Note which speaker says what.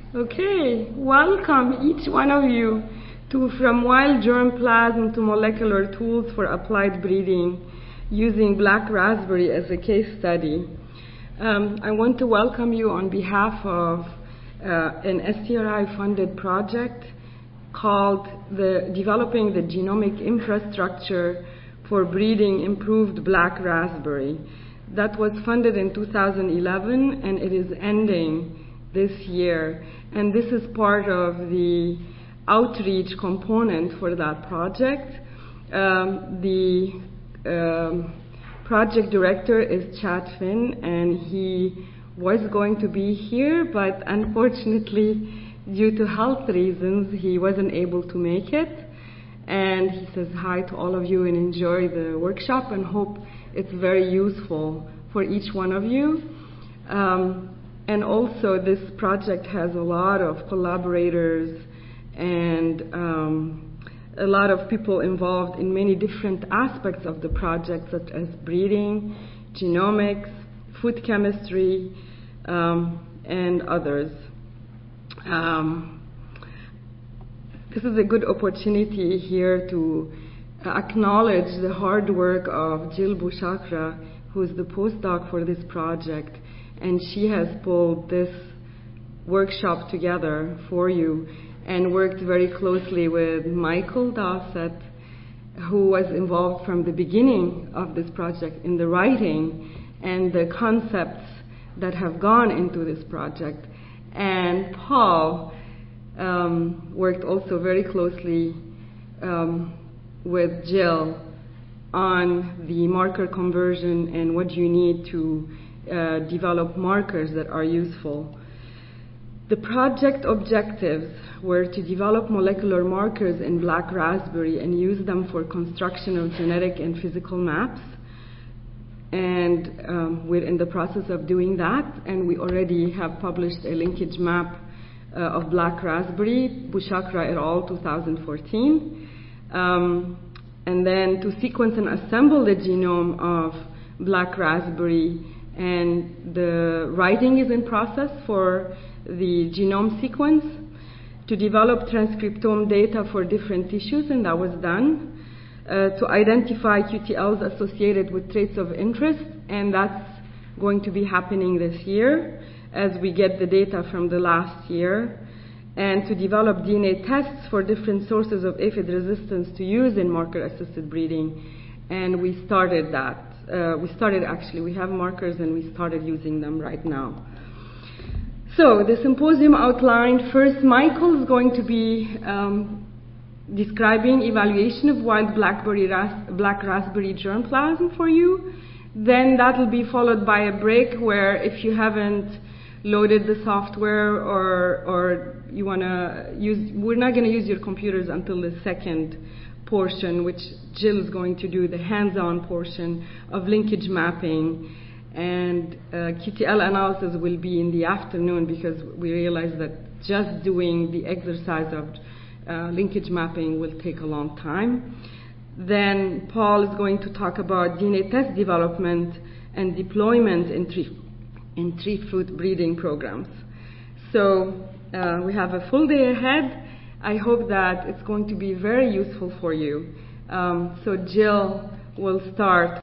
Speaker 1: Okay, welcome each one of you to From Wild Germplasm to Molecular Tools for Applied Breeding using black raspberry as a case study. I want to welcome you on behalf of an STRI-funded project called Developing the Genomic Infrastructure for Breeding Improved Black Raspberry. That was funded in 2011 and it is ending this year. And this is part of the outreach component for that project. The project director is Chad Finn, and he was going to be here, but unfortunately, due to health reasons, he wasn't able to make it. And he says hi to all of you and enjoy the workshop and hope it's very useful for each one of you. And also, this project has a lot of collaborators and a lot of people involved in many different aspects of the project, such as breeding, genomics, food chemistry, and others. This is a good opportunity here to acknowledge the hard work of Jill Bushakra, who is the postdoc for this project. And she has pulled this workshop together for you and worked very closely with Michael Dowsett, who was involved from the beginning of this project in the writing and the concepts that have gone into this project. And Paul worked also very closely with Jill on the marker conversion and what you need to develop markers that are useful. The project objectives were to develop molecular markers in black raspberry and use them for construction of genetic and physical maps. And we're in the process of doing that, and we already have published a linkage map of black raspberry, Bushakra et al., 2014. And then to sequence and assemble the genome of black raspberry, and the writing is in process for the genome sequence, to develop transcriptome data for different tissues, and that was done, to identify QTLs associated with traits of interest, and that's going to be happening this year as we get the data from the last year, and to develop DNA tests for different sources of aphid resistance to use in marker-assisted breeding, and we started that. We have markers and we started using them right now. So the symposium outlined, first Michael is going to be describing evaluation of wild black raspberry germplasm for you. Then that will be followed by a break where if you haven't loaded the software or you want to use, we're not going to use your computers until the second portion, which Jill is going to do, the hands-on portion of linkage mapping, and QTL analysis will be in the afternoon because we realize that just doing the exercise of linkage mapping will take a long time. Then Paul is going to talk about DNA test development and deployment in tree fruit breeding programs. So we have a full day ahead. I hope that it's going to be very useful for you. So Jill will start